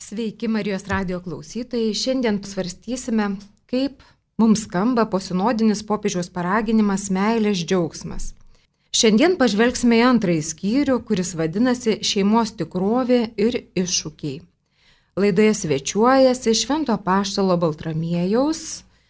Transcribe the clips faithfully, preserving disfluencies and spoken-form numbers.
Sveiki Marijos radijo klausytojai. Šiandien svarstysime, kaip mums skamba posinodinis popiežiaus paraginimas meilės džiaugsmas. Šiandien pažvelgsime į antrąjį skyrių, kuris vadinasi Šeimos tikrovė ir iššūkiai. Laidoje svečiuojasi Švento Apaštalo Baltramiejaus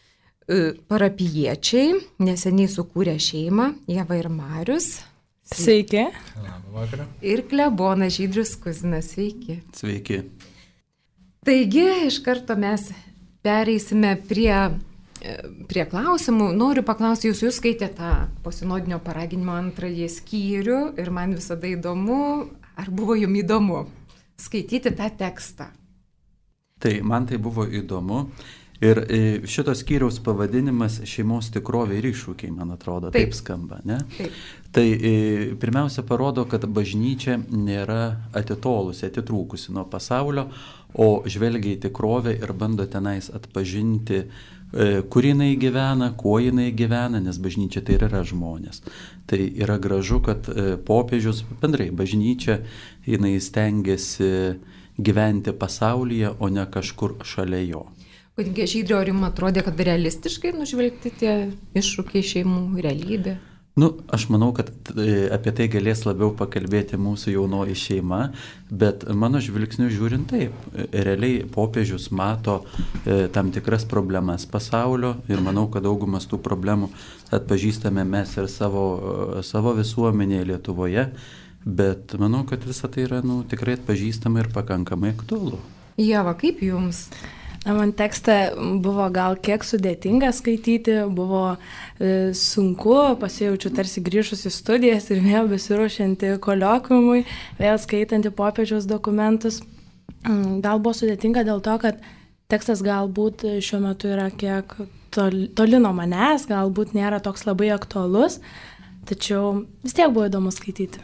parapijiečiai, neseniai sukūrė šeimą, Ieva ir Marius. Sveiki. Labą vakarą. Ir klebonas Žydrius Kuzinas. Sveiki. Sveiki. Taigi, iš karto mes pereisime prie, prie klausimų. Noriu paklausti jūsų, jūs skaitėte tą posinodinio paraginimo antrąjį skyrių ir man visada įdomu, ar buvo jums įdomu skaityti tą tekstą? Tai man tai buvo įdomu. Ir šitos skyriaus pavadinimas Šeimos tikrovė ir iššūkiai, man atrodo, taip, taip skamba, ne? Taip. Tai pirmiausia parodo, kad bažnyčia nėra atitolusi, atitrūkusi nuo pasaulio, o žvelgia į tikrovę ir bando tenais atpažinti, kur jinai gyvena, kuo jinai gyvena, nes bažnyčia tai yra žmonės. Tai yra gražu, kad popiežius, bendrai bažnyčia, jinai stengiasi gyventi pasaulyje, o ne kažkur šalia jo. Kunige Žydrio, ar jums atrodė, kad realistiškai nužvelgti tie iššūkiai šeimų realybė? Nu, aš manau, kad apie tai galės labiau pakalbėti mūsų jaunoji šeima, bet mano žvilgsniu žiūrint taip, realiai popiežius mato e, tam tikras problemas pasaulio ir manau, kad daugumas tų problemų atpažįstame mes ir savo, savo visuomenėje Lietuvoje, bet manau, kad visa tai yra nu, tikrai atpažįstama ir pakankamai aktualu. Ieva, kaip jums? Na, man tekstą buvo gal kiek sudėtinga skaityti, buvo e, sunku, pasijaučiu tarsi grįžus į studijas ir vėl besiruošianti koliokviumui, vėl skaitanti popiežiaus dokumentus. Gal buvo sudėtinga dėl to, kad tekstas galbūt šiuo metu yra kiek toli, toli nuo manęs, galbūt nėra toks labai aktualus, tačiau vis tiek buvo įdomu skaityti.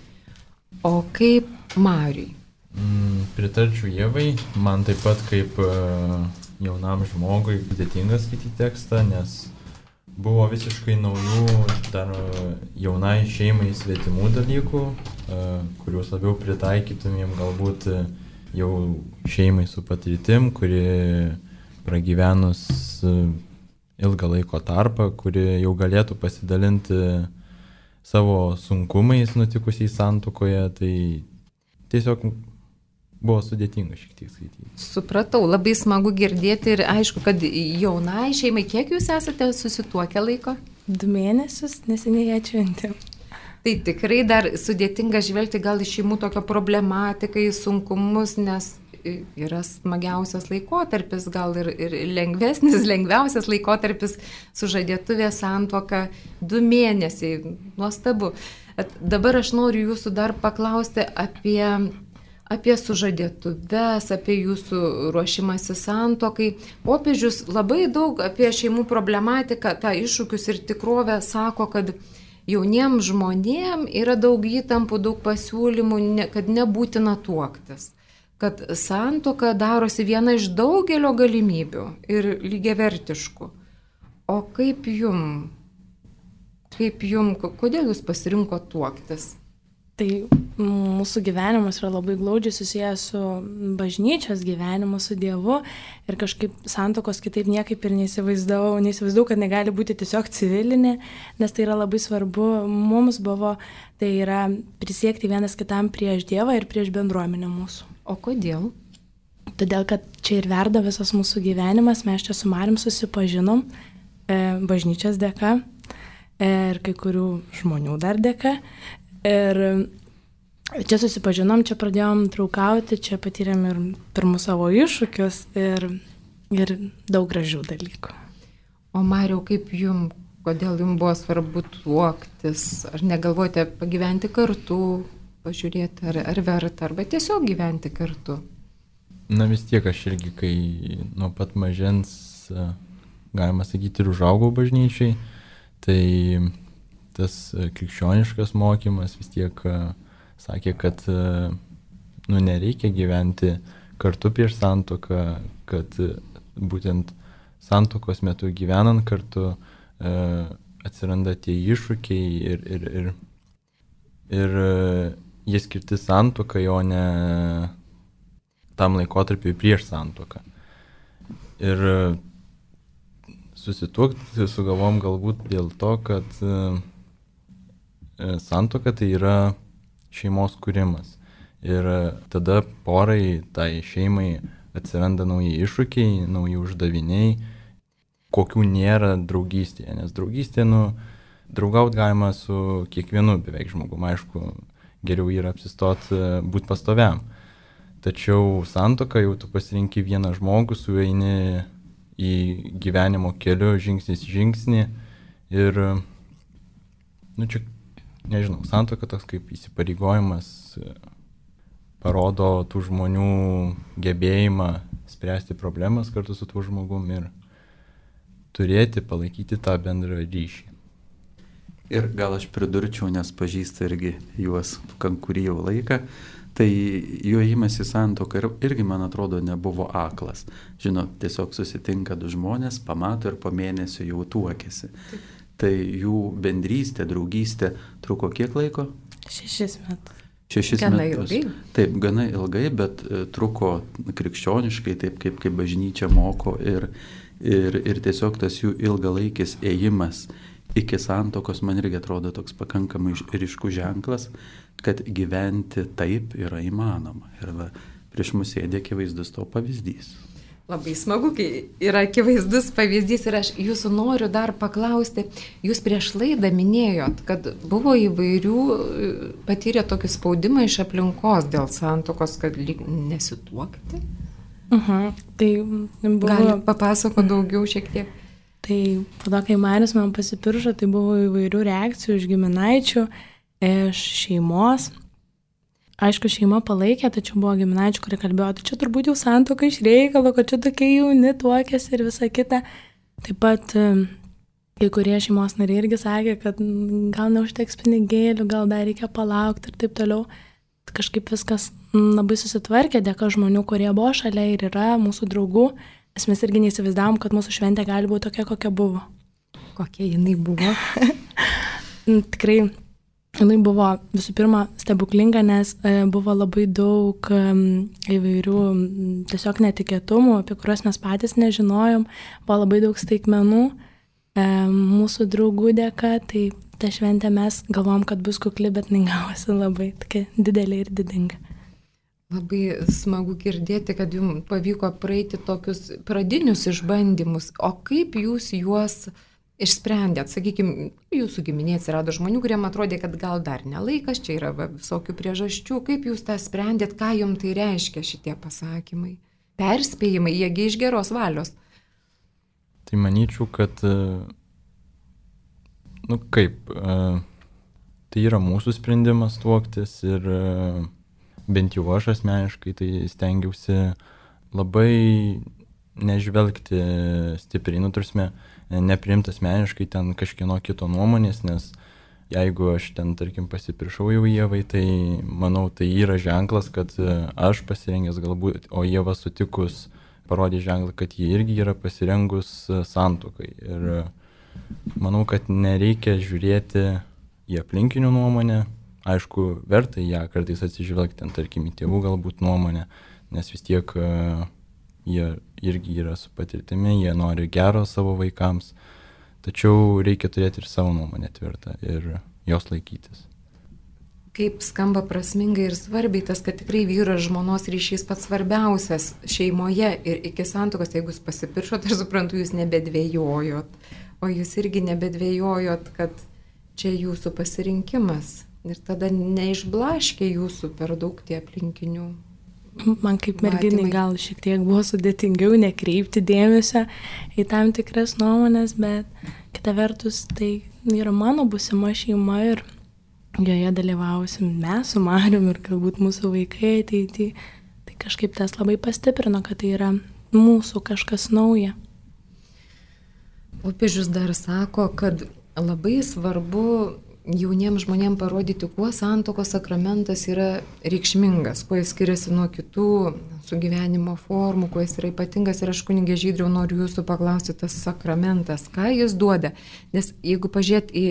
O kaip Mariui? Mm, pritarčiau Ievai, man taip pat kaip uh, jaunam žmogui sudėtinga skaityti tekstą, nes buvo visiškai naujų dar jaunai šeimai svetimų dalykų, uh, kuriuos labiau pritaikytumėm galbūt jau šeimai su patirtim, kuri pragyvenus uh, ilgą laiko tarpą, kuri jau galėtų pasidalinti savo sunkumais nutikusiais santuokoje, tai tiesiog buvo sudėtinga šiek tiek skaityti. Supratau, labai smagu girdėti ir aišku, kad jaunai šeimai, kiek jūs esate susituokę laiko? Du mėnesius, neseniai atšventėm. Tai tikrai dar sudėtinga žvelgti gal į šeimų tokią problematiką, į sunkumus, nes yra smagiausias laikotarpis, gal ir, ir lengvesnis, lengviausias laikotarpis sužadėtuvė santuoka, du mėnesiai, nuostabu. At dabar aš noriu jūsų dar paklausti apie apie sužadėtuves, apie jūsų ruošimąsi santuokai. Popiežius labai daug apie šeimų problematiką, tą iššūkius ir tikrovę sako, kad jauniems žmonėms yra daug įtampų, daug pasiūlymų, ne, kad nebūtina tuoktis. Kad santuoka darosi viena iš daugelio galimybių ir lygiavertiškų. O kaip jum? Kaip jum? Kodėl jūs pasirinkot tuoktis? Tai mūsų gyvenimas yra labai glaudžiai susijęs su bažnyčios gyvenimu, su Dievu ir kažkaip santuokos kitaip niekaip ir neįsivaizdavau, neįsivaizdavau, kad negali būti tiesiog civilinė, nes tai yra labai svarbu mums buvo, tai yra prisiekti vienas kitam prieš Dievą ir prieš bendruomenę mūsų. O kodėl? Todėl, kad čia ir verda visas mūsų gyvenimas, mes čia su Marium susipažinom e, bažnyčios dėka ir kai kurių žmonių dar dėka. Ir čia susipažinom, čia pradėjom draugauti, čia patyrėm ir pirmus savo iššūkius ir, ir daug gražių dalykų. O Mariau, kaip jum, kodėl jums buvo svarbu tuoktis? Ar negalvojate pagyventi kartu, pažiūrėti, ar, ar verta, arba tiesiog gyventi kartu? Na vis tiek aš irgi, kai nuo pat mažens, galima sakyti, ir užaugau bažnyčiai, tai tas krikščioniškas mokymas vis tiek sakė, kad nu, nereikia gyventi kartu prieš santuoką, kad būtent santuokos metu gyvenant kartu atsiranda tie iššūkiai ir, ir, ir, ir jie skirti santuokai, o ne tam laikotarpiui prieš santuoką. Ir susituokti sugalvom galbūt dėl to, kad santuoka tai yra šeimos kūrimas. Ir tada porai, tai šeimai atsiranda nauji iššūkiai, nauji uždaviniai, kokių nėra draugystėje. Nes draugystė, nu, draugaut galima su kiekvienu beveik žmogum. Aišku, geriau yra apsistoti, būti pastoviam. Tačiau santuoka jau tu pasirinki vieną žmogų, su juo eini į gyvenimo keliu, žingsnis žingsnį. Ir, nu čia, nežinau, santuoka toks kaip įsipareigojimas parodo tų žmonių gebėjimą spręsti problemas kartu su tuo žmogum ir turėti, palaikyti tą bendrą ryšį. Ir gal aš pridurčiau, nes pažįstu irgi juos kurį jau laiką, tai jojimas į santuoką irgi, man atrodo, nebuvo aklas. Žinot, tiesiog susitinka du žmonės, pamato ir po mėnesio jau tuokėsi. Tai jų bendrystė, draugystė truko kiek laiko? Šešis metus. Šešis gana metus. Ilgai. Taip, gana ilgai, bet e, truko krikščioniškai, taip kaip, kaip bažnyčia moko ir, ir, ir tiesiog tas jų ilgalaikis ėjimas iki santuokos man irgi atrodo toks pakankamai ryškus ženklas, kad gyventi taip yra įmanoma. Ir va, prieš mus sėdė akivaizdus to pavyzdys. Labai smagu, kai yra akivaizdus pavyzdys ir aš jūsų noriu dar paklausti, jūs prieš laidą minėjot, kad buvo įvairių, patyrė tokį spaudimą iš aplinkos dėl santuokos, kad lyg nesituokti. Uh-huh. Tai buvo... Gali papasako daugiau šiek tiek. Tai po to, kai Marius man pasipiršo, tai buvo įvairių reakcijų iš giminaičių, iš šeimos. Aišku, šeima palaikė, tačiau buvo giminaičių, kurie kalbėjo, tai čia turbūt jau santuoka iš reikalo, kad čia tokie jauni tuokėsi ir visa kita. Taip pat kai kurie šeimos nariai irgi sakė, kad gal neužteks pinigėlių, gal dar reikia palaukti ir taip toliau. Kažkaip viskas labai susitvarkė, dėka žmonių, kurie buvo šalia ir yra mūsų draugų. Nes mes irgi neįsivaizdavom, kad mūsų šventė gali būti tokia, kokia buvo. Kokia jinai buvo? Tikrai. Jinai buvo visų pirma stebuklinga, nes buvo labai daug įvairių tiesiog netikėtumų, apie kuriuos mes patys nežinojom. Buvo labai daug staigmenų mūsų draugų dėka, tai tą šventę mes galvom, kad bus kukli, bet negavosi labai tokia didelė ir didinga. Labai smagu girdėti, kad jums pavyko praeiti tokius pradinius išbandymus. O kaip jūs juos išsprendėt? Sakykime, jūsų giminė atsirado žmonių, kuriem atrodė, kad gal dar nelaikas, čia yra va, visokių priežasčių. Kaip jūs tą sprendėt, ką jums tai reiškia šitie pasakymai? Perspėjimai, jiegi iš geros valios. Tai manyčiau, kad, nu kaip, tai yra mūsų sprendimas tuoktis ir bent jau aš asmeniškai tai stengiausi labai nežvelgti stipriai, nutursime, nepriimti asmeniškai ten kažkieno kito nuomonės, nes jeigu aš ten, tarkim, pasipiršau jau Ievai, tai manau, tai yra ženklas, kad aš pasirengęs galbūt, o Ieva sutikus parodė ženklą, kad ji irgi yra pasirengus santuokai. Ir manau, kad nereikia žiūrėti į aplinkinių nuomonę. Aišku, verta ją kartais atsižvelgti, ten, tarkim, į tėvų galbūt nuomonę, nes vis tiek uh, jie irgi yra su patirtimi, jie nori gero savo vaikams, tačiau reikia turėti ir savo nuomonę tvirtą ir jos laikytis. Kaip skamba prasmingai ir svarbiai tas, kad tikrai vyro ir žmonos ryšys pats svarbiausias šeimoje ir iki santuokos, jeigu jūs pasipiršot, aš suprantu, jūs nebedvėjojot, o jūs irgi nebedvėjojot, kad čia jūsų pasirinkimas. Ir tada neišblaškė jūsų per daug tie aplinkinių. Man kaip merginai gal šiek tiek buvo sudėtingiau nekreipti dėmesio į tam tikras nuomonės, bet kita vertus tai yra mano būsima šeima ir joje dalyvausim mes su Marium ir galbūt mūsų vaikai ateity. Tai kažkaip tas labai pastiprino, kad tai yra mūsų kažkas nauja. Popiežius dar sako, kad labai svarbu jauniems žmonėms parodyti, kuo santuokos sakramentas yra reikšmingas, kuo jis skiriasi nuo kitų sugyvenimo formų, kuo jis yra ypatingas. Ir aš, kunigė Žydriau, noriu jūsų paklausti, tas sakramentas, ką jis duoda. Nes jeigu pažiūrėt į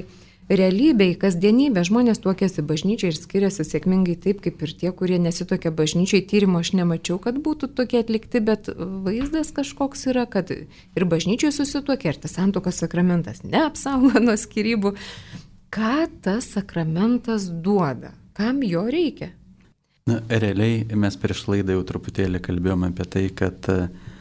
realybėj, kasdienybė, žmonės tuokėsi bažnyčiai ir skiriasi sėkmingai taip, kaip ir tie, kurie nesitokia bažnyčiai. Tyrimo aš nemačiau, kad būtų tokie atlikti, bet vaizdas kažkoks yra, kad ir bažnyčiai susituokia, ir tas santuokos sakramentas neapsaugo nuo skyrybų. Ką tas sakramentas duoda? Kam jo reikia? Na, realiai mes prieš laidą jau truputėlį kalbėjome apie tai, kad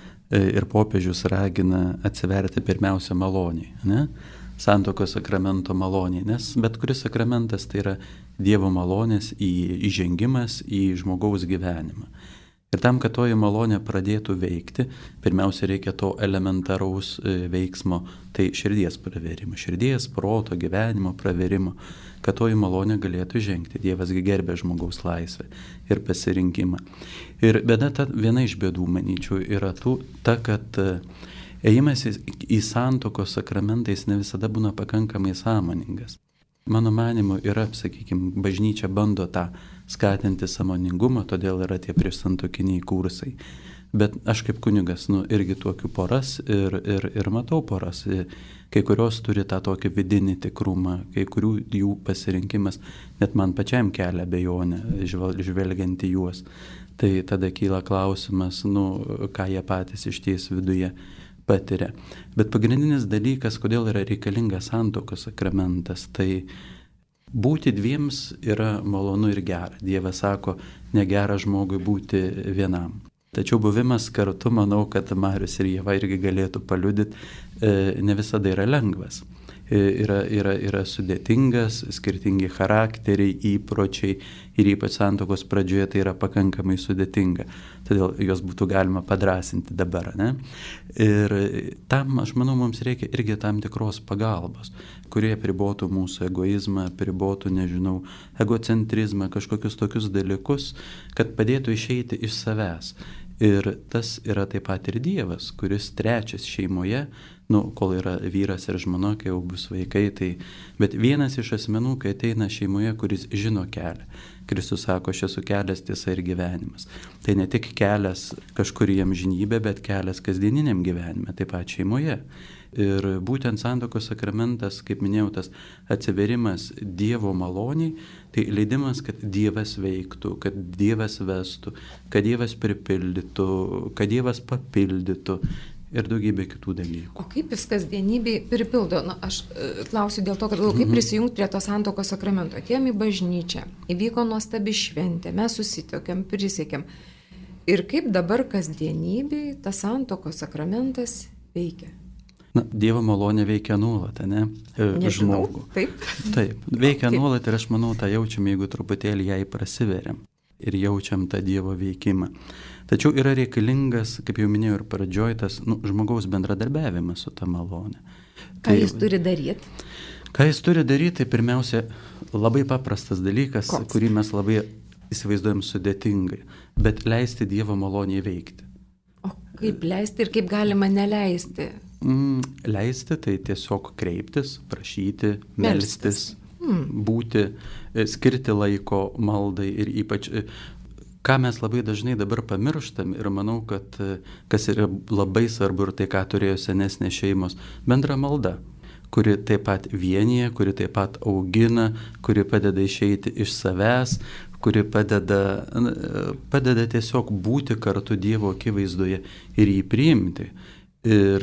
ir popiežius ragina atsiverti pirmiausia maloniai, ne? Santuokos sakramento maloniai, nes bet kuris sakramentas tai yra Dievo malonės įžengimas į žmogaus gyvenimą. Ir tam, kad toji malonė pradėtų veikti, pirmiausia reikia to elementaraus veiksmo, tai širdies praverimo, širdies, proto, gyvenimo praverimo, kad toji malonė galėtų žengti. Dievas gerbė žmogaus laisvę ir pasirinkimą. Ir bėda ta, viena iš bėdų, manyčiau, yra tų, ta, kad ėjimas į santuokos sakramentais ne visada būna pakankamai sąmoningas. Mano manimu yra, sakykime, bažnyčia bando tą skatinti sąmoningumą, todėl yra tie priešsantuokiniai kursai. Bet aš kaip kunigas, nu, irgi tokių poras ir, ir, ir matau poras. Kai kurios turi tą tokį vidinį tikrumą, kai kurių jų pasirinkimas net man pačiam kelia abejonę, žvelgiant į juos. Tai tada kyla klausimas, nu, ką jie patys iš ties viduje patiria. Bet pagrindinis dalykas, kodėl yra reikalingas santuokos sakramentas, tai būti dviems yra malonu ir gera. Dievas sako, negera žmogui būti vienam. Tačiau buvimas kartu, manau, kad Marius ir Ieva irgi galėtų paliudyti, ne visada yra lengvas. Yra, yra, yra sudėtingas, skirtingi charakteriai, įpročiai ir ypač santuokos pradžioje tai yra pakankamai sudėtinga. Todėl juos būtų galima padrasinti dabar, ne? Ir tam, aš manau, mums reikia irgi tam tikros pagalbos, kurie apribotų mūsų egoizmą, apribotų, nežinau, egocentrizmą, kažkokius tokius dalykus, kad padėtų išeiti iš savęs. Ir tas yra taip pat ir Dievas, kuris trečias šeimoje, nu, kol yra vyras ir žmona, kai jau bus vaikai, tai, bet vienas iš asmenų, kai ateina šeimoje, kuris žino kelią. Kristus sako, aš esu kelias, tiesa ir gyvenimas. Tai ne tik kelias kažkur į amžinybę, bet kelias kasdieniniam gyvenime, taip pat šeimoje. Ir būtent santuokos sakramentas, kaip minėjau, tas atsiverimas Dievo maloniai, tai leidimas, kad Dievas veiktų, kad Dievas vestų, kad Dievas pripildytų, kad Dievas papildytų ir daugybė kitų dalykų. O kaip jis kasdienybėj pripildo? Na, aš e, klausiu dėl to, kad kaip mm-hmm. prisijungti prie to santuokos sakramento. Atėjom į bažnyčią, įvyko nuostabi šventė, mes susitokėm, prisiekėm. Ir kaip dabar kasdienybėj tas santuokos sakramentas veikia? Na, Dievo malonė veikia nuolat, ne? Nežinau, žmogų. Taip. Taip, veikia Kaip? nuolat ir aš manau, tą jaučiam, jeigu truputėlį jai prasiveriam ir jaučiam tą Dievo veikimą. Tačiau yra reikalingas, kaip jau minėjau ir pradžioj, tas nu, žmogaus bendradarbiavimas su ta malonė. Ką tai, jis turi daryti? Ką jis turi daryti, tai pirmiausia, labai paprastas dalykas, Koks? Kurį mes labai įsivaizduojam sudėtingai, bet leisti Dievo malonėje veikti. O kaip leisti ir kaip galima neleisti? Mm, leisti tai tiesiog kreiptis, prašyti, melstis, mm. būti, skirti laiko maldai ir ypač, ką mes labai dažnai dabar pamirštam ir manau, kad kas yra labai svarbu ir tai, ką turėjo senesnės šeimos, bendra malda, kuri taip pat vienyje, kuri taip pat augina, kuri padeda išeiti iš savęs, kuri padeda, padeda tiesiog būti kartu Dievo akivaizdoje ir jį priimti. Ir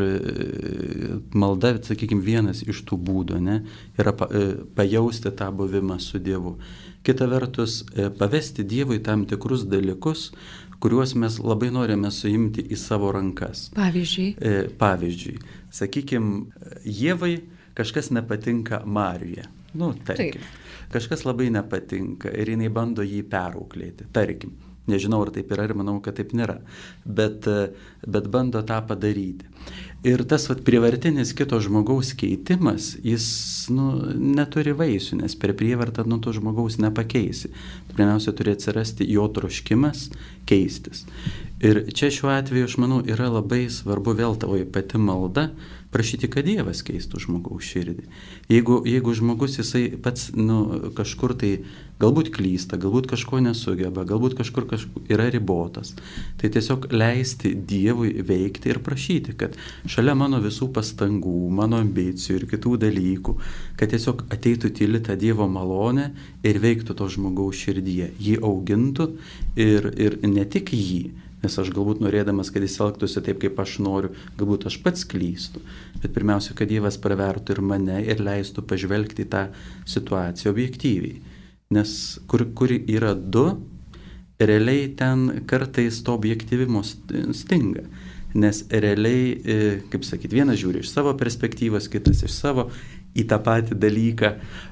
malda, sakykime, vienas iš tų būdų, ne, yra pa, pajausti tą buvimą su Dievu. Kita vertus, pavesti Dievui tam tikrus dalykus, kuriuos mes labai norime suimti į savo rankas. Pavyzdžiui. Pavyzdžiui, sakykime, Ievai kažkas nepatinka Marijuje. Nu, tarkim. Taip. Kažkas labai nepatinka ir jinai bando jį perauklėti, tarkim. Nežinau, ar taip yra ir manau, kad taip nėra, bet, bet bando tą padaryti. Ir tas vat, prievartinis kito žmogaus keitimas, jis nu, neturi vaisių, nes per prievartą nu, to žmogaus nepakeisi. Pirmiausia, turi atsirasti jo troškimas keistis. Ir čia šiuo atveju, aš manau, yra labai svarbu vėl tavo pati malda, prašyti, kad Dievas keistų žmogaus širdį. Jeigu, jeigu žmogus jisai pats nu, kažkur tai galbūt klysta, galbūt kažko nesugeba, galbūt kažkur, kažkur yra ribotas, tai tiesiog leisti Dievui veikti ir prašyti, kad šalia mano visų pastangų, mano ambicijų ir kitų dalykų, kad tiesiog ateitų tyli ta Dievo malonė ir veiktų to žmogaus širdyje, jį augintų ir, ir ne tik jį, nes aš galbūt norėdamas, kad jis elgtųsi taip, kaip aš noriu, galbūt aš pats klystu, bet pirmiausia, kad Dievas pravertų ir mane ir leistų pažvelgti tą situaciją objektyviai. Nes kur, kur yra du, realiai ten kartais to objektyvimo stinga. Nes realiai, kaip sakyti, vienas žiūri iš savo perspektyvos, kitas iš savo į tą patį dalyką.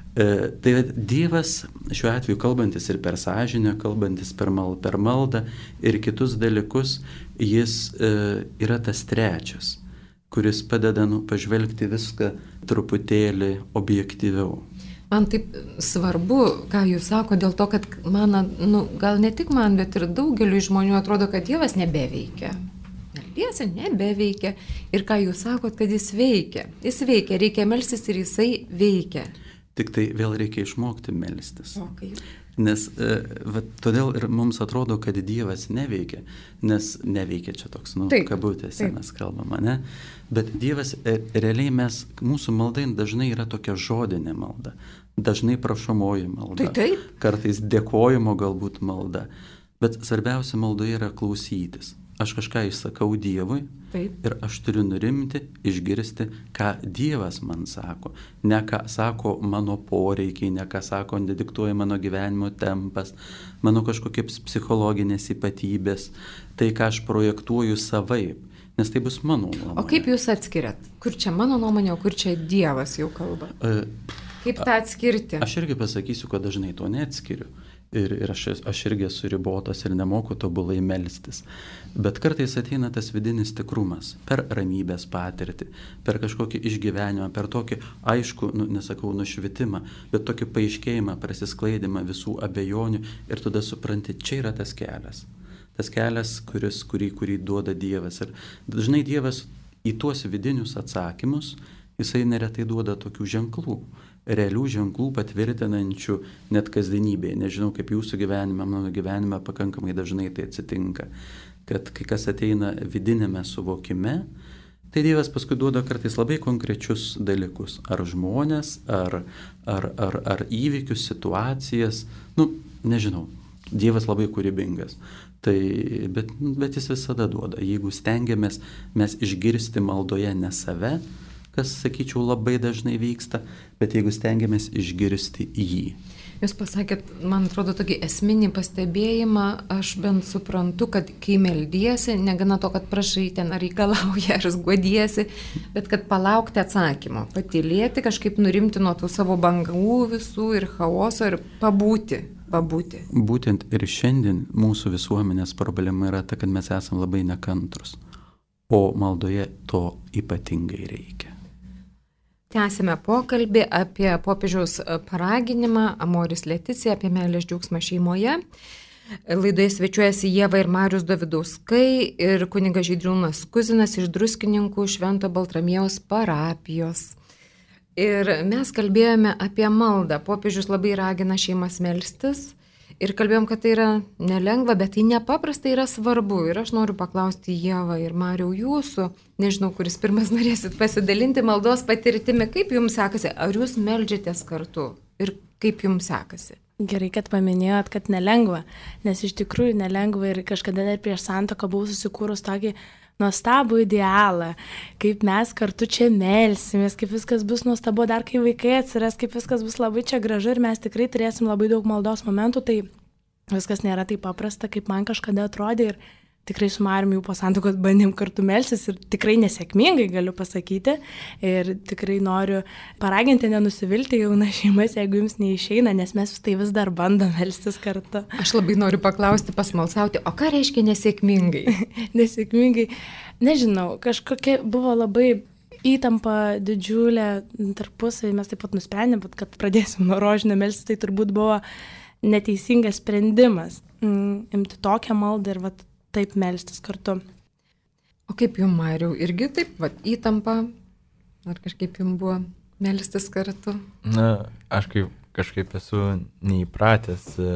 Tai Dievas šiuo atveju kalbantis ir per sąžinę, kalbantis per, mal, per maldą ir kitus dalykus, jis yra tas trečias, kuris padeda nu, pažvelgti viską truputėlį objektyviau. Man taip svarbu, ką jūs sako, dėl to, kad man, nu, gal ne tik man, bet ir daugeliu žmonių atrodo, kad Dievas nebeveikia. Meldiesi, nebeveikia. Ir ką jūs sakot, kad jis veikia. Jis veikia, reikia melstis ir jisai veikia. Tik tai vėl reikia išmokti melstis. O, kaip? Nes va, todėl ir mums atrodo, kad Dievas neveikia, nes neveikia čia toks, nu, taip, kabutėse taip. Mes kalbame, ne? Bet Dievas, realiai mes, mūsų malda dažnai yra tokia žodinė malda, dažnai prašomoji malda, taip, taip. Kartais dėkojimo galbūt malda, bet svarbiausia maldoje yra klausytis. Aš kažką išsakau Dievui taip. Ir aš turiu nurimti, išgirsti, ką Dievas man sako. Ne ką sako mano poreikiai, ne ką sako, nediktuoja mano gyvenimo tempas, mano kažkokios psichologinės ypatybės, tai ką aš projektuoju savaip, nes tai bus mano nuomonė. O kaip jūs atskiriat? Kur čia mano nuomonė, o kur čia Dievas jau kalba? Uh, kaip tą atskirti? Aš irgi pasakysiu, kad dažnai to neatskiriu. Ir, ir aš, aš irgi esu ribotas ir nemoku tobulai melstis. Bet kartais ateina tas vidinis tikrumas per ramybės patirtį, per kažkokį išgyvenimą, per tokį aišku, nu, nesakau, nušvitimą, bet tokį paaiškėjimą, prasisklaidimą visų abejonių ir tada supranti, čia yra tas kelias. Tas kelias, kuris, kurį, kurį duoda Dievas. Ir dažnai Dievas į tuos vidinius atsakymus, jisai neretai duoda tokių ženklų. Realių ženklų patvirtinančių net kasdienybėje. Nežinau, kaip jūsų gyvenime, mano gyvenime pakankamai dažnai tai atsitinka, kad kai kas ateina vidinėme suvokime, tai Dievas paskui duoda kartais labai konkrečius dalykus. Ar žmonės, ar, ar, ar, ar įvykius, situacijas, nu, nežinau, Dievas labai kūrybingas. Tai, bet, bet jis visada duoda. Jeigu stengiamės mes išgirsti maldoje ne save, kas, sakyčiau, labai dažnai vyksta, bet jeigu stengiamės išgirsti jį. Jūs pasakėt, man atrodo, tokį esminį pastebėjimą, aš bent suprantu, kad kai meldiesi, negana to, kad prašai ten ar reikalauja, ar guodiesi, bet kad palaukti atsakymo, patylėti, kažkaip nurimti nuo tų savo bangų visų ir chaoso ir pabūti, pabūti. Būtent ir šiandien mūsų visuomenės problema yra ta, kad mes esame labai nekantrus, o maldoje to ypatingai reikia. Tęsime pokalbį apie popiežiaus paraginimą Amoris Laetitia, apie meilės džiaugsmą šeimoje. Laidoje svečiuojasi Ieva ir Marius Dovidauskai ir kunigas Žydrūnas Kuzinas iš Druskininkų Švento Baltramiejaus parapijos. Ir mes kalbėjome apie maldą. Popiežius labai ragina šeimas melstis. Ir kalbėjom, kad tai yra nelengva, bet tai nepaprastai yra svarbu. Ir aš noriu paklausti Ievą ir Mariau jūsų, nežinau, kuris pirmas norėsit pasidalinti maldos patirtimi, kaip jums sekasi, ar jūs meldžiatės kartu ir kaip jums sekasi? Gerai, kad paminėjot, kad nelengva, nes iš tikrųjų nelengva ir kažkada dar prieš santuoką buvau susikūrus tokį nuostabų idealą, kaip mes kartu čia melsimės, kaip viskas bus nuostabu, dar kai vaikai atsiras, kaip viskas bus labai čia gražu ir mes tikrai turėsim labai daug maldos momentų, tai viskas nėra taip paprasta, kaip man kažkada atrodė ir tikrai su Mariumi jau po santuokos bandėm kartu melstis ir tikrai nesėkmingai galiu pasakyti ir tikrai noriu paraginti nenusivilti jaunas šeimas, jeigu jums neišeina, nes mes tai vis dar bandom melstis kartu. Aš labai noriu paklausti, pasmalsauti, o ką reiškia nesėkmingai? Nesėkmingai, nežinau, kažkokia buvo labai įtampa didžiulė tarpusai, mes taip pat nusprendėm, kad pradėsim nuo rožinio melstis, tai turbūt buvo neteisingas sprendimas mm, imti tokią maldą ir vat, taip melstis kartu. O kaip jums, Mariau, irgi taip, va, įtampa? Ar kažkaip jums buvo melstis kartu? Na, aš kaip, kažkaip esu neįpratęs e,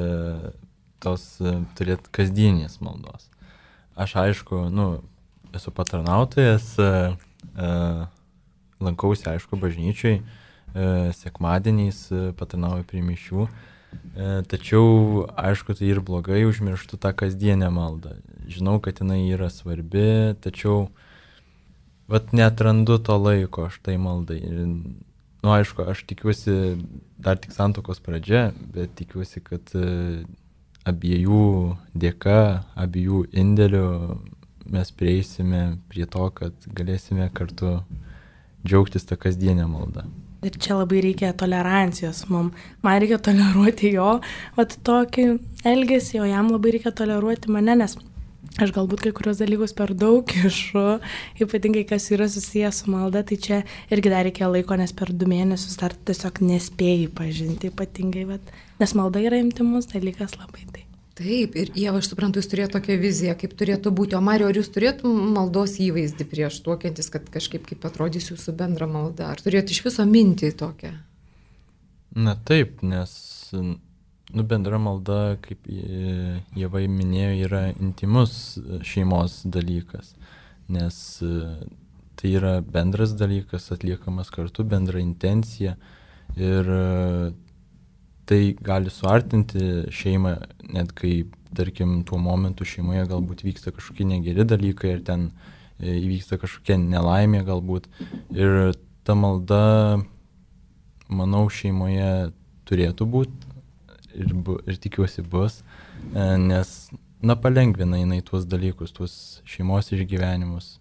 tos e, turėti kasdienės maldos. Aš aišku, nu, esu patarnautojas, e, lankausi, aišku, bažnyčiai, sekmadieniais patarnauju prie mišių, tačiau, aišku, tai ir blogai užmirštu tą kasdienę maldą. Žinau, kad jinai yra svarbi, tačiau vat netrandu to laiko aš tai maldai. Ir, nu, aišku, aš tikiuosi dar tik santuokos pradžia, bet tikiuosi, kad abiejų dėka, abiejų indėlių mes prieisime prie to, kad galėsime kartu džiaugtis tą kasdienę maldą. Ir čia labai reikia tolerancijos mum. Man reikia toleruoti jo, vat tokį elgesį, o jam labai reikia toleruoti mane, nes aš galbūt kai kurios dalykus per daug kišu, ypatingai kas yra susijęs su malda, tai čia irgi dar reikia laiko, nes per du mėnesius dar tiesiog nespėjai pažinti ypatingai, vat, nes malda yra intimus dalykas labai tai. Taip, ir Ieva, aš suprantu, jūs turėjote tokią viziją, kaip turėtų būti. O Mario, ar jūs turėtų maldos įvaizdį prieš tuokiantis, kad kažkaip kaip atrodys jūsų bendra malda? Ar turėjote iš viso mintį tokią? Na taip, nes nu, bendra malda, kaip Ieva minėjo, yra intimus šeimos dalykas. Nes tai yra bendras dalykas, atliekamas kartu, bendra intencija. Ir tai gali suartinti šeimą, net kai, tarkim, tuo momentu šeimoje galbūt vyksta kažkokie negeri dalykai ir ten įvyksta kažkokia nelaimė galbūt. Ir ta malda, manau, šeimoje turėtų būti ir, bu, ir tikiuosi bus, nes, na, palengvina jinai tuos dalykus, tuos šeimos išgyvenimus.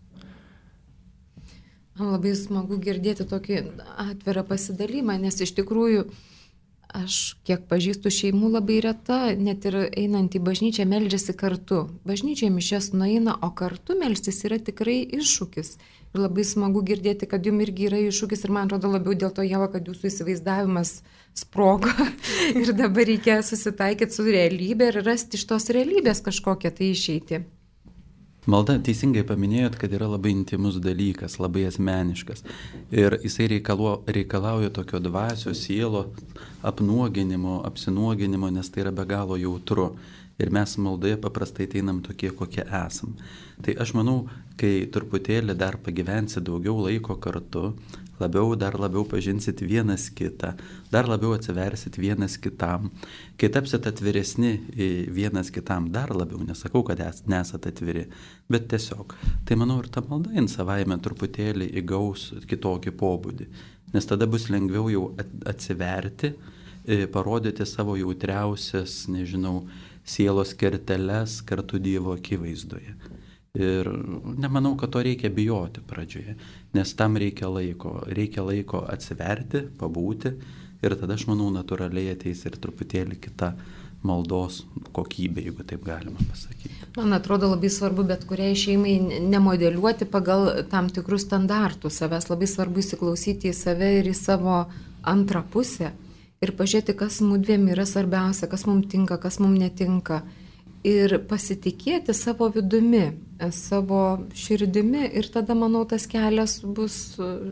Man labai smagu girdėti tokį atvirą pasidalymą, nes iš tikrųjų aš, kiek pažįstu šeimų, labai reta, net ir einant į bažnyčią, meldžiasi kartu. Bažnyčiai mišias nueina, o kartu melstis yra tikrai iššūkis. Ir labai smagu girdėti, kad jums irgi yra iššūkis ir man atrodo labiau dėl to, Ieva, kad jūsų įsivaizdavimas sprogo ir dabar reikia susitaikyti su realybė ir rasti iš tos realybės kažkokią tai išeitį. Malda, teisingai paminėjot, kad yra labai intimus dalykas, labai asmeniškas. Ir jisai reikalo, reikalauja tokio dvasio, sielo apnuoginimo, apsinuoginimo, nes tai yra be galo jautru. Ir mes maldoje paprastai einam tokie, kokie esam. Tai aš manau, kai truputėlį dar pagyvensi daugiau laiko kartu, labiau, dar labiau pažinsit vienas kitą, dar labiau atsiversit vienas kitam, kai tapsit atviresni vienas kitam, dar labiau, nesakau, kad es, nesat atviri, bet tiesiog. Tai manau ir ta malda in savaime truputėlį įgaus kitokį pobūdį, nes tada bus lengviau jau atsiverti, parodyti savo jautriausias, nežinau, sielos kerteles kartu Dievo akivaizdoje. Ir nemanau, kad to reikia bijoti pradžioje, nes tam reikia laiko. Reikia laiko atsiverti, pabūti ir tada, aš manau, natūraliai ateis ir truputėlį kita maldos kokybė, jeigu taip galima pasakyti. Man atrodo labai svarbu bet kuriai šeimai nemodeliuoti pagal tam tikrus standartus savęs. Labai svarbu įsiklausyti į save ir į savo antrą pusę. Ir pažiūrėti, kas mudviem yra svarbiausia, kas mums tinka, kas mums netinka. Ir pasitikėti savo vidumi, savo širdimi. Ir tada, manau, tas kelias bus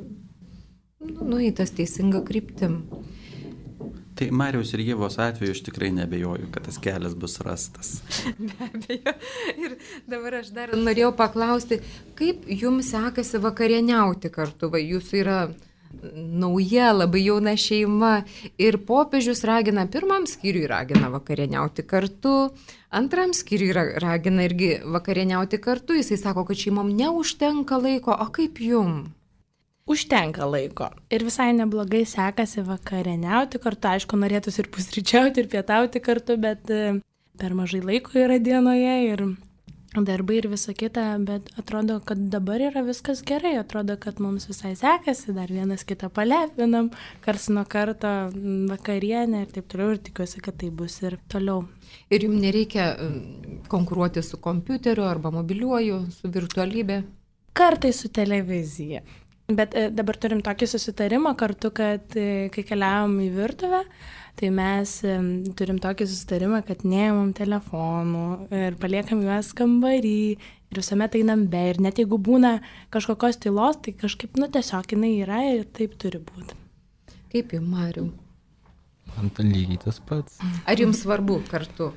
nueitas teisinga kryptim. Tai Mariaus ir Ievos atveju aš tikrai nebejoju, kad tas kelias bus rastas. Be abejo. Ir dabar aš dar norėjau paklausti, kaip jums sekasi vakarieniauti kartu? Va, jūsų yra nauja, labai jauna šeima ir popiežius ragina, pirmam skyriui ragina vakarieniauti kartu, antram skyriui ragina irgi vakarieniauti kartu, jisai sako, kad šeimom neužtenka laiko, o kaip jum? Užtenka laiko ir visai neblogai sekasi vakarieniauti kartu, aišku, norėtųsi ir pusryčiauti, ir pietauti kartu, bet per mažai laiko yra dienoje ir darbai ir visa kita, bet atrodo, kad dabar yra viskas gerai, atrodo, kad mums visai sekasi, dar vienas kitą palepinam, kars nuo karto vakarienę ir taip toliau, ir tikiuosi, kad tai bus ir toliau. Ir jums nereikia konkuruoti su kompiuteriu arba mobiliuoju, su virtualybė? Kartais su televizija. Bet dabar turim tokį susitarimą kartu, kad kai keliavom į virtuvę, tai mes turim tokį susitarimą, kad neimam telefonų ir paliekam juos kambarį ir visuomet einam be. Ir net jeigu būna kažkokios tylos, tai kažkaip, nu, tiesiog jinai yra ir taip turi būti. Kaip jums, Mariau? Man tai lygiai tas pats. Ar jums svarbu kartu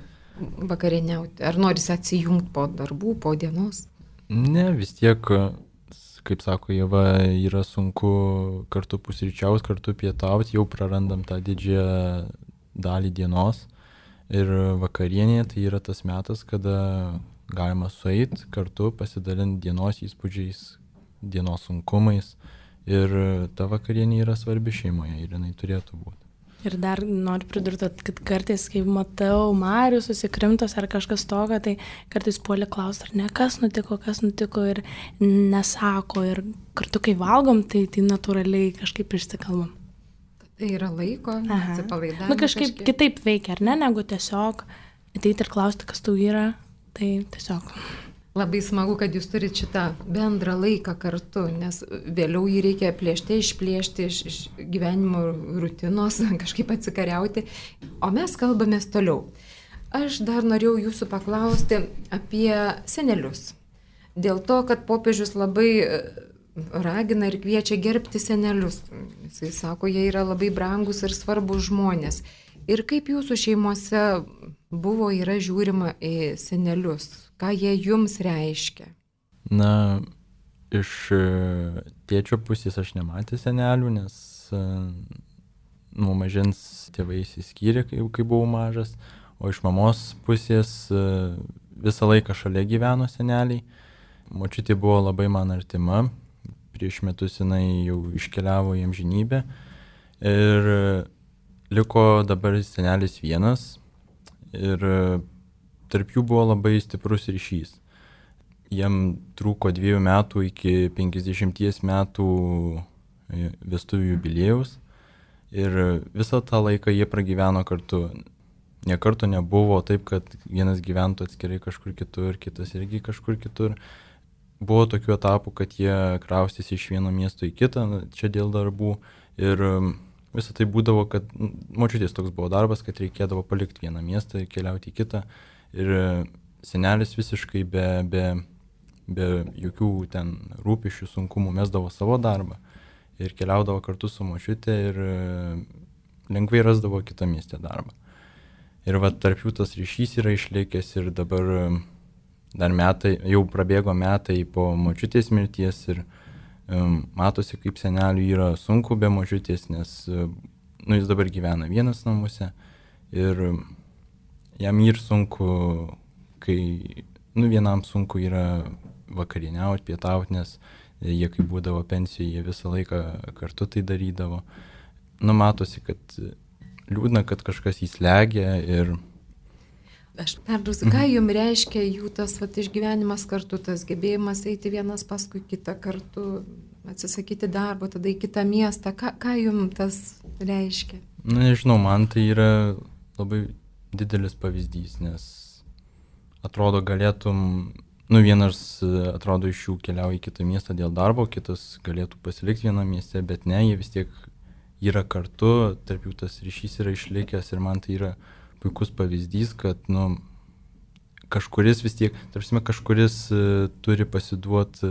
vakarieniauti? Ar norisi atsijungti po darbų, po dienos? Ne, vis tiek kaip sako Ieva, yra sunku kartu pusryčiauti, kartu pietauti, jau prarandam tą didžiąją dalį dienos. Ir vakarienė tai yra tas metas, kada galima sueiti kartu, pasidalinti dienos įspūdžiais, dienos sunkumais. Ir ta vakarienė yra svarbi šeimoje ir jinai turėtų būti. Ir dar noriu pridurti, kad kartais, kai matau Marių susikrimtos ar kažkas toga, tai kartais puolė klausti, ar ne, kas nutiko, kas nutiko ir nesako. Ir kartu, kai valgom, tai, tai natūraliai kažkaip išsikalbam. Tai yra laiko, atsipalaidavimo. Nu, kažkaip, kažkaip kitaip veikia, ar ne, negu tiesiog ateiti ir klausti, kas tau yra, tai tiesiog. Labai smagu, kad jūs turite šitą bendrą laiką kartu, nes vėliau jį reikia plėšti, išplėšti iš, iš gyvenimo rutinos, kažkaip atsikariauti, o mes kalbamės toliau. Aš dar norėjau jūsų paklausti apie senelius. Dėl to, kad popiežius labai ragina ir kviečia gerbti senelius. Jisai sako, jie yra labai brangus ir svarbus žmonės. Ir kaip jūsų šeimose buvo, yra žiūrima į senelius? Ką jie jums reiškia? Na, iš tėčio pusės aš nematė senelių, nes nuo mažens tėvai įsiskyrė, kai, kai buvau mažas, o iš mamos pusės visą laiką šalia gyveno seneliai. Močiutė buvo labai man artima, prieš metus jinai jau iškeliavo į amžinybę ir liko dabar senelis vienas ir tarp jų buvo labai stiprus ryšys. Jam trūko dviejų metų iki penkiasdešimties metų vestuvių jubiliejaus ir visą tą laiką jie pragyveno kartu. Nė karto nebuvo taip, kad vienas gyventų atskirai kažkur kitur, kitas irgi kažkur kitur. Buvo tokių etapų, kad jie kraustėsi iš vieno miesto į kitą, čia dėl darbų ir visą tai būdavo, kad močiutės toks buvo darbas, kad reikėdavo palikti vieną miestą ir keliauti į kitą. Ir senelis visiškai be, be, be jokių ten rūpesčių, sunkumų mesdavo savo darbą ir keliaudavo kartu su močiute ir lengvai rasdavo kitą miestę darbą. Ir va tarp jų tas ryšys yra išlikęs ir dabar dar metai, jau prabėgo metai po močiutės mirties ir um, matosi, kaip seneliui yra sunku be močiutės, nes nu, jis dabar gyvena vienas namuose ir jam ir sunku, kai, nu, vienam sunku yra vakarieniauti, pietauti, nes jie, kai būdavo pensijoje, jie visą laiką kartu tai darydavo. Nu, matosi, kad liūdna, kad kažkas įslegia ir... Aš perduosiu, ką jums reiškia jų tas vat, išgyvenimas kartu, tas gebėjimas eiti vienas paskui kitą kartu, atsisakyti darbo, tada į kitą miestą. Ką, ką jums tas reiškia? Na, nežinau, man tai yra labai didelis pavyzdys, nes atrodo galėtum, nu vienas atrodo iš jų keliauja į kitą miestą dėl darbo, kitas galėtų pasilikti vieną miestę, bet ne, jie vis tiek yra kartu, tarp jų tas ryšys yra išlikęs ir man tai yra puikus pavyzdys, kad nu, kažkuris vis tiek, tarpsime, kažkuris uh, turi pasiduoti,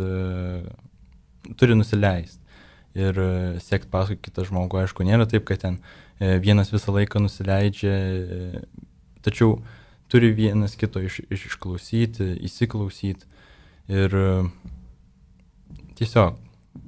uh, turi nusileisti ir uh, sekti paskui kitą žmogų. Aišku, nėra taip, kad ten uh, vienas visą laiką nusileidžia, uh, tačiau turi vienas kito iš, iš, išklausyti, įsiklausyti ir uh, tiesiog.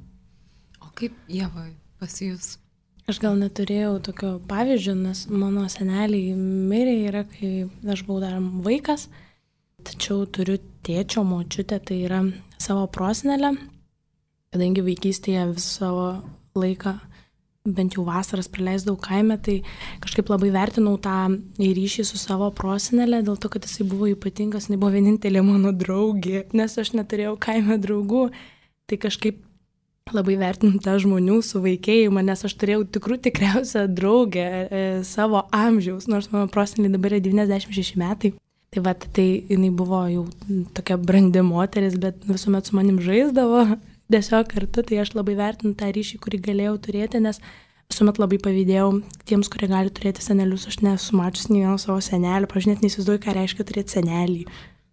O kaip Ieva pas jūs? Aš gal neturėjau tokio pavyzdžio, nes mano seneliai mirė yra, kai aš buvau dar vaikas, tačiau turiu tėčio močiutę, tai yra savo prosenelę, kadangi vaikystėje visą savo laiką, bent jau vasaras praleisdavau kaime, tai kažkaip labai vertinau tą ryšį su savo prosenelė, dėl to, kad jisai buvo ypatingas, jinai buvo vienintelė mano draugė, nes aš neturėjau kaime draugų, tai kažkaip labai vertinu tą žmonių suvaikėjimą, nes aš turėjau tikrų tikriausią draugę e, savo amžiaus, nors mano prosenelė dabar yra devyniasdešimt šeši metai. Tai va, tai jinai buvo jau tokia brandi moteris, bet visuomet su manim žaisdavo tiesiog kartu, tai aš labai vertinu tą ryšį, kurį galėjau turėti, nes visuomet labai pavydėjau tiems, kurie gali turėti senelius, aš nesu mačius nei vieno savo senelio, aš net neįsivaizduoju, ką reiškia turėti senelį.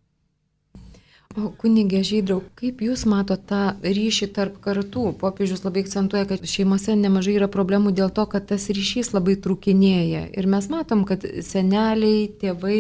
O kunigė Žydrau, kaip jūs matote tą ryšį tarp kartų? Popiežius labai akcentuoja, kad šeimose nemažai yra problemų dėl to, kad tas ryšys labai trūkinėja. Ir mes matom, kad seneliai, tėvai,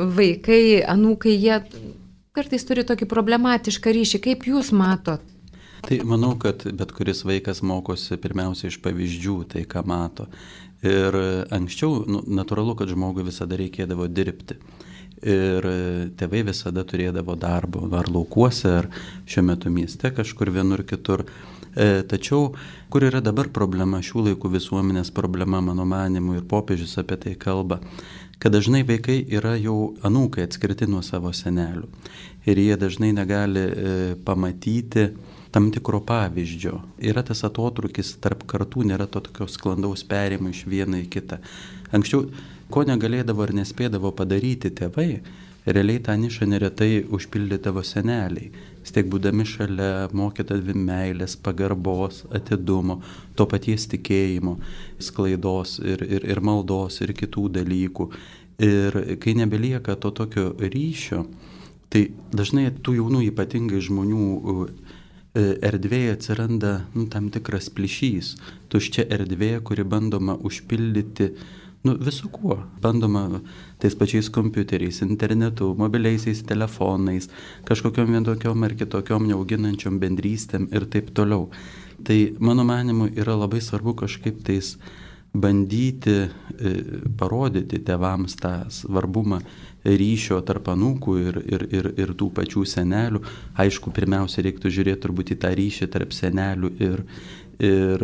vaikai, anūkai, jie kartais turi tokį problematišką ryšį. Kaip jūs matot? Tai manau, kad bet kuris vaikas mokosi pirmiausia iš pavyzdžių, tai ką mato. Ir anksčiau, nu, natūralu, kad žmogui visada reikėdavo dirbti. Ir tėvai visada turėdavo darbo, ar laukuose, ar šiuo metu mieste kažkur vienur kitur. E, tačiau, kur yra dabar problema, šių laikų visuomenės problema, mano manimu, ir popiežius apie tai kalba, kad dažnai vaikai yra jau anūkai atskirti nuo savo senelių. Ir jie dažnai negali e, pamatyti tam tikro pavyzdžio. Yra tas atotrukis tarp kartų, nėra to tokio sklandaus perėjimo iš vieną į kitą. Anksčiau, ko negalėdavo ar nespėdavo padaryti tėvai, realiai tą nišą neretai užpildydavo seneliai. Stiek būdami šalia, mokydami meilės, pagarbos, atidumo, to paties tikėjimo, sklaidos ir, ir, ir maldos ir kitų dalykų. Ir kai nebelieka to tokio ryšio, tai dažnai tų jaunų ypatingai žmonių erdvėje atsiranda nu, tam tikras plyšys, tuščia erdvė, kuri bandoma užpildyti nu, visu kuo. Bandoma tais pačiais kompiuteriais, internetu, mobiliaisiais telefonais, kažkokiom vienokiom ar kitokiom neauginančiom bendrystėm ir taip toliau. Tai mano manimu yra labai svarbu kažkaip tais bandyti e, parodyti tėvams tą svarbumą ryšio tarp anūkų ir, ir, ir, ir tų pačių senelių. Aišku, pirmiausia, reiktų žiūrėti turbūt į tą ryšį tarp senelių ir, ir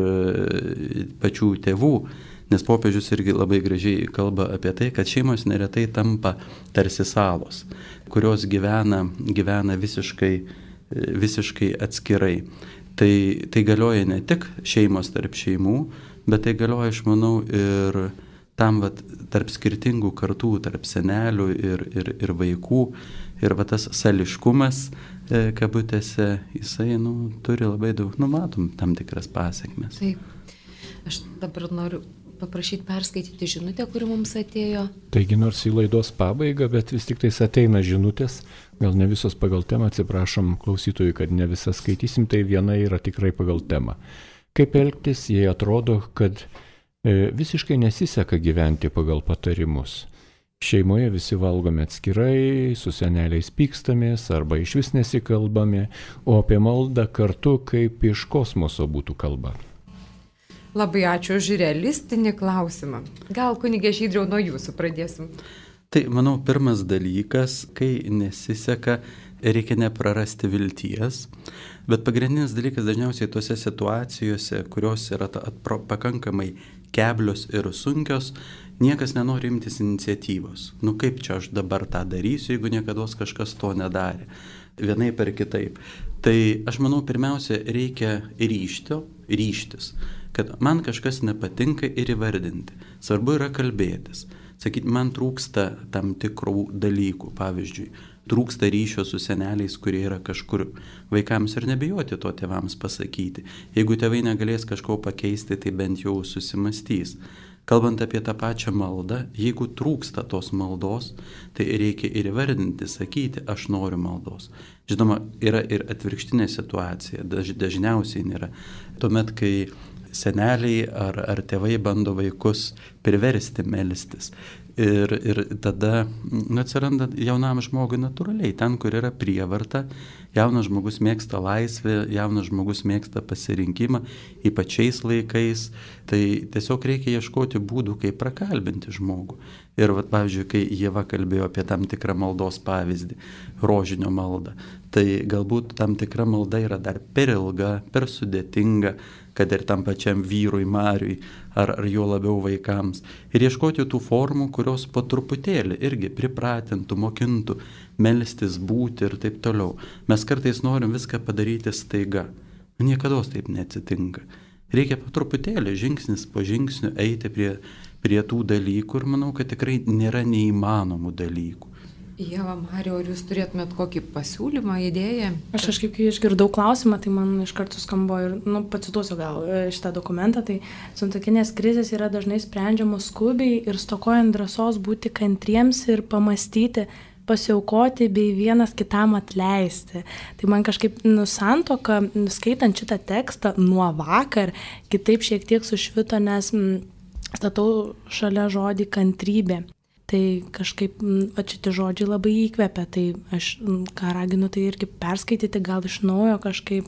pačių tėvų, nes popiežius irgi labai gražiai kalba apie tai, kad šeimos neretai tampa tarsi salos, kurios gyvena, gyvena visiškai, visiškai atskirai. Tai, tai galioja ne tik šeimos tarp šeimų, bet tai galioja, aš manau, ir tam vat, tarp skirtingų kartų, tarp senelių ir, ir, ir vaikų. Ir va, tas sališkumas, e, kabutėse, jisai nu, turi labai daug, nu matom, tam tikras pasiekmes. Taip. Aš dabar noriu paprašyti perskaityti žinutę, kuri mums atėjo. Taigi nors į laidos pabaigą, bet vis tik tais ateina žinutės, gal ne visos pagal temą, atsiprašom klausytojų, kad ne visas skaitysim, tai viena yra tikrai pagal temą. Kaip elgtis, jei atrodo, kad visiškai nesiseka gyventi pagal patarimus. Šeimoje visi valgome atskirai, su seneliais pykstamės arba iš vis nesikalbame, o apie maldą kartu kaip iš kosmoso būtų kalba. Labai ačiū už realistinį klausimą. Gal kunigė Žydriau nuo jūsų pradėsim? Tai, manau, pirmas dalykas, kai nesiseka, reikia neprarasti vilties, bet pagrindinis dalykas dažniausiai tose situacijose, kurios yra ta, atpro, pakankamai keblios ir sunkios, niekas nenori imtis iniciatyvos. Nu kaip čia aš dabar tą darysiu, jeigu niekados kažkas to nedarė. Vienaip ar kitaip. Tai aš manau, pirmiausia, reikia ryžto, ryžtis, kad man kažkas nepatinka ir įvardinti. Svarbu yra kalbėtis. Sakyti, man trūksta tam tikrų dalykų, pavyzdžiui, trūksta ryšio su seneliais, kurie yra kažkur. Vaikams ir nebijoti to tėvams pasakyti. Jeigu tėvai negalės kažko pakeisti, tai bent jau susimastys. Kalbant apie tą pačią maldą, jeigu trūksta tos maldos, tai reikia ir įvardinti, sakyti, aš noriu maldos. Žinoma, yra ir atvirkštinė situacija, daž, dažniausiai nėra. Tuomet, kai seneliai ar, ar tėvai bando vaikus priversti melstis. Ir, ir tada nu, atsiranda jaunam žmogui natūraliai. Ten, kur yra prievarta, jaunas žmogus mėgsta laisvę, jaunas žmogus mėgsta pasirinkimą, ypač šiais laikais. Tai tiesiog reikia ieškoti būdų, kaip prakalbinti žmogų. Ir, vat, pavyzdžiui, kai Ieva kalbėjo apie tam tikrą maldos pavyzdį, rožinio maldą, tai galbūt tam tikra malda yra dar per ilga, per sudėtinga, kad ir tam pačiam vyrui, Mariui, ar, ar jo labiau vaikams. Ir ieškoti tų formų, kurios po truputėlį irgi pripratintų, mokintų, melstis, būti ir taip toliau. Mes kartais norim viską padaryti staiga. Niekados taip neatsitinka. Reikia po truputėlį, žingsnis po žingsnių eiti prie, prie tų dalykų ir manau, kad tikrai nėra neįmanomų dalykų. Ieva, Mario, ar jūs turėtumėt kokį pasiūlymą, idėją? Aš kažkaip, kai išgirdau klausimą, tai man iš karto skambo ir, nu, pacituosiu gal šitą dokumentą, tai santuokinės krizės yra dažnai sprendžiamos skubiai ir stokojant drąsos būti kantriems ir pamastyti, pasiaukoti bei vienas kitam atleisti. Tai man kažkaip, nu, santuoka, skaitant šitą tekstą nuo vakar, kitaip šiek tiek sušvito, nes m, statau šalia žodį kantrybė. Tai kažkaip, va, šitie žodžiai labai įkvepia, tai aš ką raginu, tai irgi perskaityti, gal iš naujo kažkaip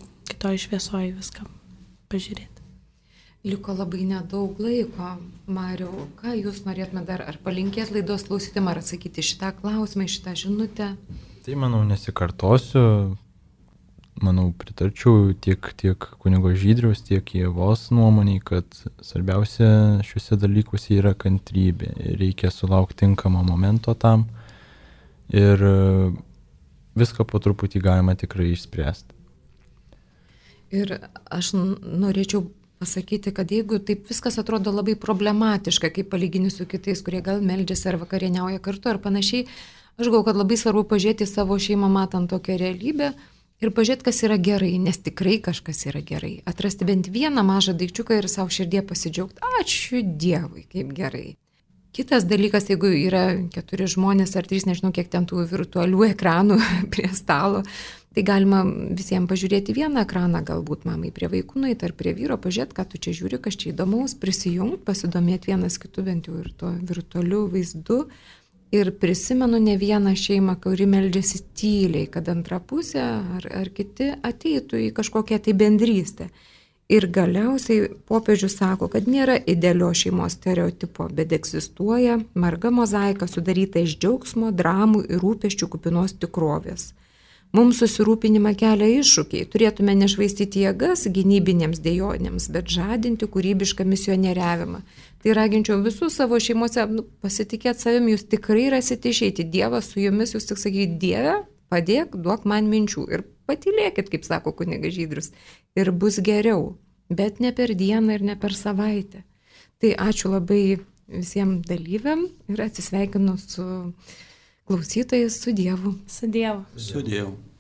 šitoj šviesoje viską pažiūrėti. Liko labai nedaug laiko. Mariau, ką jūs norėtumėte dar ar palinkėti laidos klausytėm, ar atsakyti šitą klausimą, šitą žinutę? Tai manau nesikartosiu, manau pritarčiau tiek, tiek kunigo Žydriaus, tiek Ievos nuomoniai, kad svarbiausia šiuose dalykuose yra kantrybė. Reikia sulaukti tinkamo momento tam ir viską po truputį galima tikrai išspręsti. Ir aš norėčiau pasakyti, kad jeigu taip viskas atrodo labai problematiška, kaip palyginti su kitais, kurie gal meldžiasi ar vakarieniauja kartu ar panašiai, aš galvoju, kad labai svarbu pažiūrėti savo šeimą matant tokią realybę ir pažiūrėti, kas yra gerai, nes tikrai kažkas yra gerai. Atrasti bent vieną mažą daikčiuką ir savo širdie pasidžiaugti. Ačiū Dievui, kaip gerai. Kitas dalykas, jeigu yra keturi žmonės ar trys, nežinau, kiek ten tų virtualių ekranų prie stalo, tai galima visiems pažiūrėti vieną ekraną, galbūt mamai prie vaikų nueiti ar prie vyro, pažiūrėti, ką tu čia žiūri, kas čia įdomaus, prisijungti, pasidomėti vienas kitu, bent jau ir tuo virtualiu vaizdu. Ir prisimenu ne vieną šeimą, kuri meldžiasi tyliai, kad antra pusė ar, ar kiti ateitų į kažkokią tai bendrystę. Ir galiausiai popiežius sako, kad nėra idealios šeimos stereotipo, bet egzistuoja marga mozaika sudaryta iš džiaugsmo, dramų ir rūpesčių kupinos tikrovės. Mums susirūpinimą kelia iššūkiai, turėtume nešvaistyti jėgas gynybinėms dejonėms, bet žadinti kūrybišką misionieriavimą. Tai raginčiau visus savo šeimose, nu, pasitikėti savim, jūs tikrai rasite išeiti, Dievas su jumis, jūs tik sakykite, Dieve, padėk, duok man minčių ir patylėkit, kaip sako kunigas Žydrius, ir bus geriau, bet ne per dieną ir ne per savaitę. Tai ačiū labai visiems dalyviam ir atsisveikinu su klausytojais, su Dievu. Su Dievu. Su Dievu.